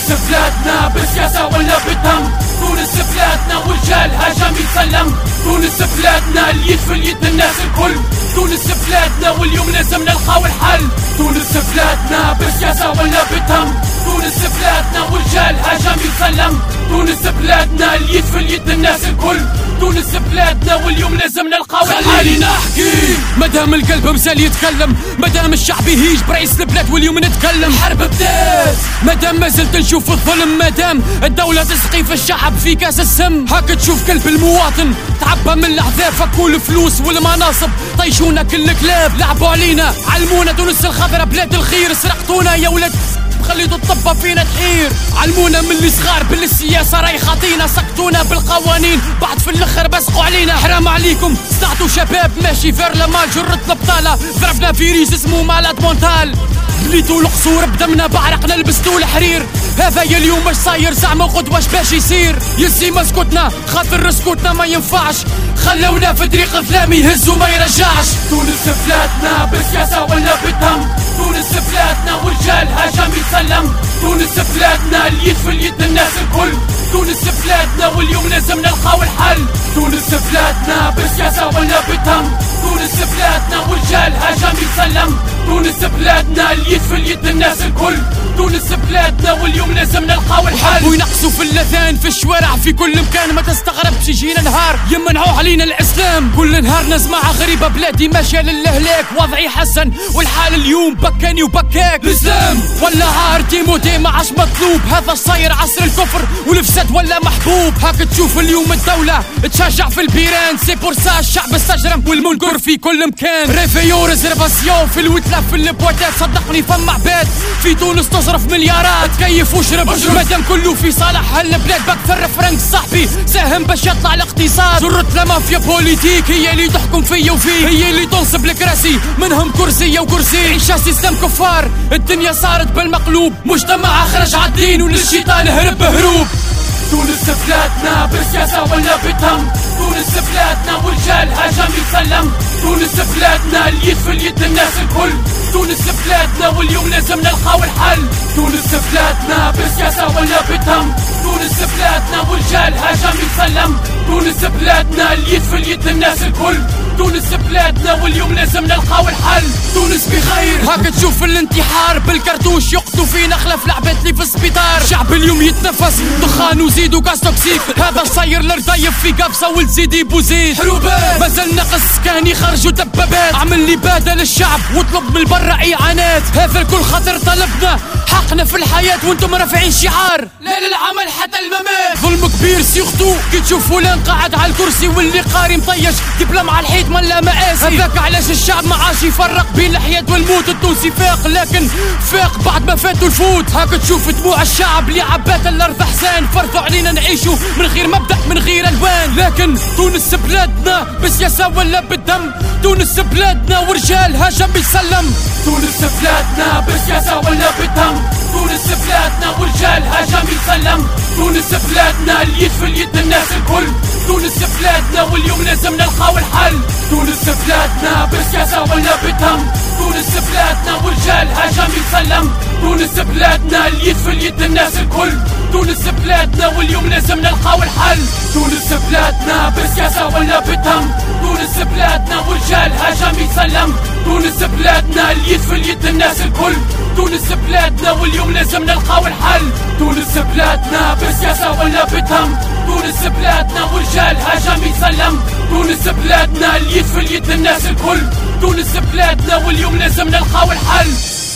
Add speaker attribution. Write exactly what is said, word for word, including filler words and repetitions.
Speaker 1: تونس بلادنا بالسياسة ولا بالدم، تونس بلادنا ورجالها جميع سلم، تونس بلادنا اليد في اليد الناس الكل، تونس بلادنا واليوم لازم نلقاو الحل، تونس بلادنا بالسياسة ولا بالدم، تونس بلادنا ورجالها جميع سلم، تونس بلادنا اليد في اليد الناس الكل، تونس بلادنا واليوم لازم نلقاو الحل. خليني نحكي مدام القلب مازال يتكلم، مدام الشعب يهيج برئيس البلاد واليوم نتكلم. الحرب بدات مدام ما زلت نشوف الظلم، مدام الدولة تسقي في الشعب في كاس السم، هاك تشوف كلب المواطن تعبى من العذاب، فكوا الفلوس والمناصب طيشونا كل كلاب، لعبوا علينا علمونا تونس الخضرا بلاد الخير، سرقتونا يا ولد خليتوا الطبة فينا تحير، علمونا من اللي صغار باللي السياسة راي خاطينا، سقطونا بالقوانين بعد في الاخر بسقوا علينا. حرام عليكم صنعتوا شباب ماشي فير لمال، جرة البطالة ضربنا فيروس اسمه مالاد مونتال، بليتوا القصور بدمنا بعرقنا لبستوا الحرير، هذا يا اليوم واش صاير زعما قدوة واش باش يصير، يسي ما سكتنا خاطر سكوتنا ما ينفعش، خلونا في طريق الظلام يهز وما يرجعش. تونس بلادنا بالسياسة ولا بالدم، تونس بلادنا ورجالها جميع سلم، تونس بلادنا اليد في اليد الناس الكل، تونس بلادنا واليوم لازم نلقاو الحل، تونس بلادنا بالسياسة ولا بالدم، تونس بلادنا ورجالها جميع سلم، تونس بلادنا اليد في اليد الناس الكل، تونس بلادنا واليوم لازم نلقاو الحل. وينقصوا في اللذان في الشوارع في كل مكان، ما تستغربش يجينا نهار يمنعوا علينا الاسلام، كل نهار نسمع غريبة بلادي ماشية للهلاك، وضعي حسن والحال اليوم بكاني وبكاك، الاسلام ولا عار تيموتي ما عاش مطلوب، هذا صاير عصر الكفر والفساد ولا محبوب، هاك تشوف اليوم الدولة تشجع في البيران، سي بور سا الشعب استجرم والمنكر في كل مكان، ريفيو ريزرفاسيون في الوتلة في البواتات، صدقني فما عباد في تونس تصرف مليارات، تكيف وشرب مادام كله في صالح هالبلاد، بكثر فرنك صاحبي ساهم باش يطلع الاقتصاد، جرة المافيا بوليتيك هي اللي تحكم فيا وفيه، هي اللي تنصب الكراسي منهم كرسية وكرسي، عيشة سيستم كفار الدنيا صارت بالمقلوب، مجتمع خرج عالدين وللشيطان هرب هروب. تونس بلادنا بالسياسة ولا بالدم، تونس بلادنا ورجالها جميع سلم، تونس بلادنا اليد في اليد الناس الكل، تونس بلادنا واليوم لازم نلقاو الحل، تونس بلادنا بالسياسة ولا بالدم، تونس بلادنا ورجالها جميع سلم، تونس بلادنا اليد في اليد الناس الكل، تونس بلادنا واليوم لازم نلقاو الحل. تونس بخير هاك تشوف الانتحار بالكرتوش يقتلوا فينا خلاف العباد اللي في السبيطار، شعب اليوم يتنفس دخان وزيد وكاس توكسيك، هذا صاير لردايف في قابسة ولزيدي بوزيد، حروبات مازال ناقص كان يخرجوا دبابات، عمل لي بدل الشعب واطلب من برا اعانات، هذا الكل خاطر طلبنا حقنا في الحياة وانتم رافعين شعار لا للعمل حتى الممات، ظلم كبير سيغتو كي تشوف فلان قاعد على الكرسي واللي قاري مطيش دبلم على الحيط ملا مآسي، هذاك علاش الشعب ما عاش يفرق بين الحياة والموت، التونسي فاق لكن فاق بعد ما فاتوا الفوت، هاك تشوف دموع الشعب اللي عبات الارض حسان، فرضوا علينا نعيشوا من غير مبدأ من غير الوان، لكن تونس بلادنا بالسياسة ولا بالدم، تونس بلادنا ورجالها جنب يسلم، تونس بلادنا بالسياسة ولا بالدم، تونس بلادنا ورجالها جميع سلم، تونس بلادنا اليد في اليد الناس الكل، تونس بلادنا واليوم لازم نلقاو الحل، تونس بلادنا بالسياسة ولا بالدم، تونس بلادنا ورجالها جميع سلم، تونس بلادنا اليد في اليد الناس الكل، تونس بلادنا واليوم لازم نلقاو الحل، تونس بلادنا بالسياسة ولا بالدم، تونس بلادنا ورجالها جميع سلم، تونس بلادنا اليد في اليد الناس الكل، تونس بلادنا واليوم لازم نلقاو الحل، تونس بلادنا بالسياسة ولا بالدم، تونس بلادنا ورجالها جميع سلم، تونس بلادنا اليد في اليد الناس الكل، تونس بلادنا واليوم لازم نلقاو الحل.